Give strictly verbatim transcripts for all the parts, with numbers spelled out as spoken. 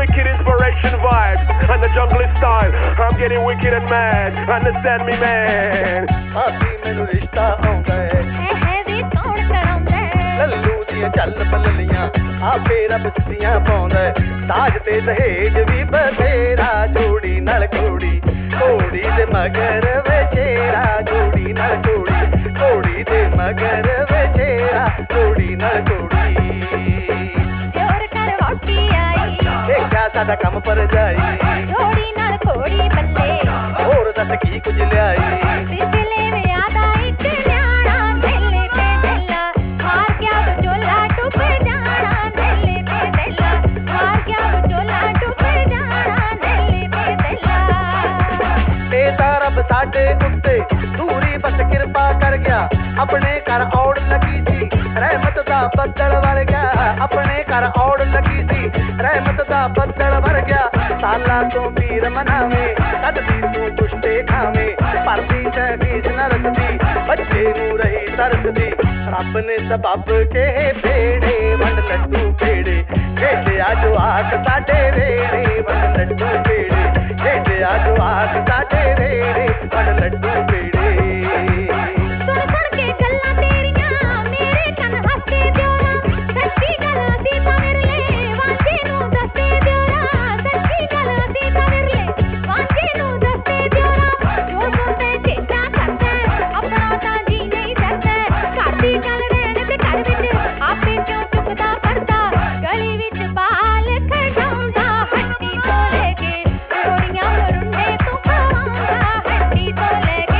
wicked inspiration vibes and the jungle style. I'm getting wicked and mad. Understand me, man. Aaphi mainu rishta aunda hai. है है वे कौन करांदा है. लल्लू दियां चल पललियां आपे रब चिट्ठियां पाउंदा है. दाज ते दहेज भी बथेरा जोड़ी नाल कोड़ी. कोड़ी दे मगर वेचेरा जोड़ी नाल कोड़ी. कोड़ी दे मगर वेचेरा जोड़ी नाल कोड़ी. जोर कर वोटी आई. देखा साडा काम पर जाई. जोड़ी नाल कोड़ी बल्ले. और दस की कुछ लियाई. पिछले में याद आई कि न्याणा दिल पे दिला. हार क्या बचोला टूट जाना दिल पे दिला. हार क्या बचोला टूट जाना दिल पे दिला. ते तां रब साडे उत्ते दूरी बस किरपा कर गया. अपने घर औड़ लगी सी रहमत दा बदल वर गया. अपने घर औड़ लगी सी रहमत दा बदल वर गया. साला तो पीर मनावे कददी तू कुश्ते खावे. परदी तहकीज न रखदी बच्चे नू रही तरसदी. रब ने सबब के पेड़े वंड लड्डू पेड़े. भेजिया जो आक साडे रेड़े वंड लड्डू पेड़े. भेजिया जो आक साडे रेड़े वंड लड्डू पेड़े. सुन सुन के गल्लां तेरियां मेरे कन हंसदे दियोरा. सच्ची गल असीं तां विरले वांझे नूं दसदे दियोरा. सच्ची गल असीं तां विरले वांझे नूं दसदे दियोरा. जो सुनदे चेचा करदा अपना तां जी नहीं डरदा. घर दी गल रहण ते घर विच आपे क्यों चुकदा पड़दा. गली विच बाल खड़ाउंदा हट्टी तो लेके रोड़ियां मरुंडे तू खवाउंदा हट्टी तो लेके.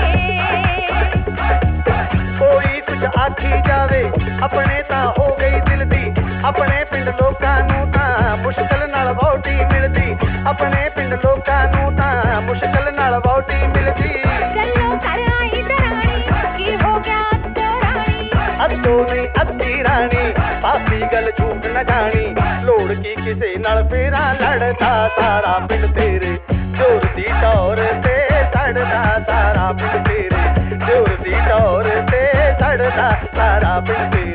कोई कुछ आखी जावे अपने तां हो गई दिल दी. अपने पिंड लोकां नूं तां मुश्किल नाल वोटी मिलदी. अपने पिंड लोकां नूं तां मुश्किल नाल वोटी मिलदी. चलो घर आई दरानी की हो गया अद्दो रानी. अद्दो नहीं अद्दी रानी पापी गल झूठ न जानी. लोड़ की किसे नाल फेरा लड़दा सारा पिंड तेरे. जोर दी टौर ते सड़दा सारा पिंड तेरे. जोर दी टौर ते सड़दा सारा पिंड तेरे.